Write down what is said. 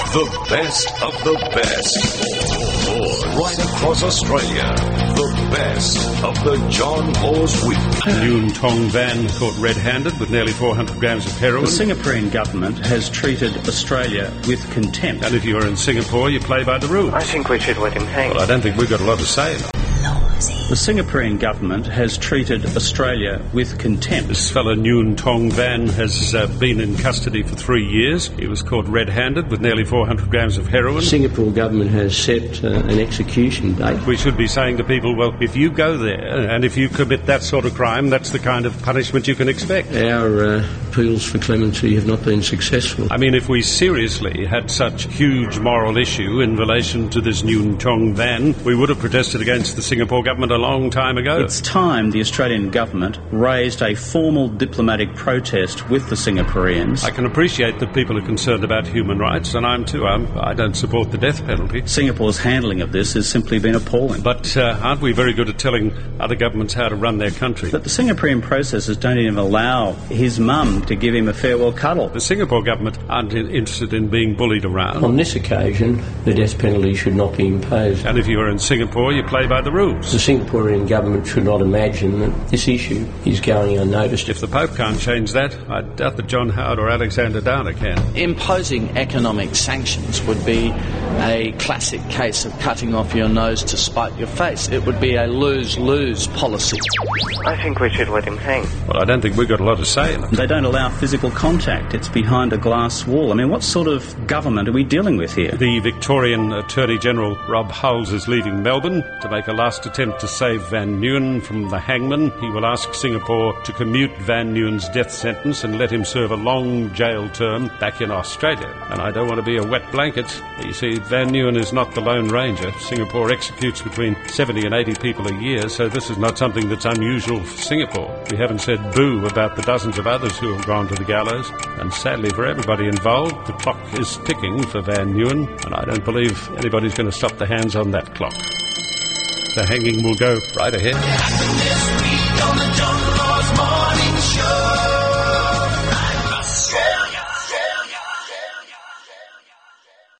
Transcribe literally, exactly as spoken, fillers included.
The best of the best. Right across Australia. The best of the John Laws Week. Nguyen Tong Van caught red-handed with nearly four hundred grams of heroin. The Singaporean government has treated Australia with contempt. And if you're in Singapore, you play by the rules. I think we should let him hang. Well, I don't think we've got a lot to say in it. The Singaporean government has treated Australia with contempt. This fellow Nguyen Tong Van has uh, been in custody for three years. He was caught red-handed with nearly four hundred grams of heroin. The Singapore government has set uh, an execution date. We should be saying to people, well, if you go there and if you commit that sort of crime, that's the kind of punishment you can expect. Our uh, appeals for clemency have not been successful. I mean, if we seriously had such huge moral issue in relation to this Nguyen Tong Van, we would have protested against the Singapore government a long time ago. It's time the Australian government raised a formal diplomatic protest with the Singaporeans. I can appreciate that people are concerned about human rights, and I'm too. I'm, I don't support the death penalty. Singapore's handling of this has simply been appalling. But uh, aren't we very good at telling other governments how to run their country? But the Singaporean processes don't even allow his mum to give him a farewell cuddle. The Singapore government aren't in, interested in being bullied around. On this occasion, the death penalty should not be imposed. And if you are in Singapore, you play by the rules. The Singaporean government should not imagine that this issue is going unnoticed. If the Pope can't change that, I doubt that John Howard or Alexander Downer can. Imposing economic sanctions would be a classic case of cutting off your nose to spite your face. It would be a lose-lose policy. I think we should let him hang. Well, I don't think we've got a lot to say in it. They don't allow physical contact. It's behind a glass wall. I mean, what sort of government are we dealing with here? The Victorian Attorney-General Rob Hulls is leaving Melbourne to make a last attempt to save Van Nguyen from the hangman. He will ask Singapore to commute Van Nguyen's death sentence and let him serve a long jail term back in Australia. And I don't want to be a wet blanket. You see, Van Nguyen is not the Lone Ranger. Singapore executes between seventy and eighty people a year, so this is not something that's unusual for Singapore. We haven't said boo about the dozens of others who have gone to the gallows. And sadly for everybody involved, the clock is ticking for Van Nguyen, and I don't believe anybody's going to stop the hands on that clock. The hanging will go right ahead.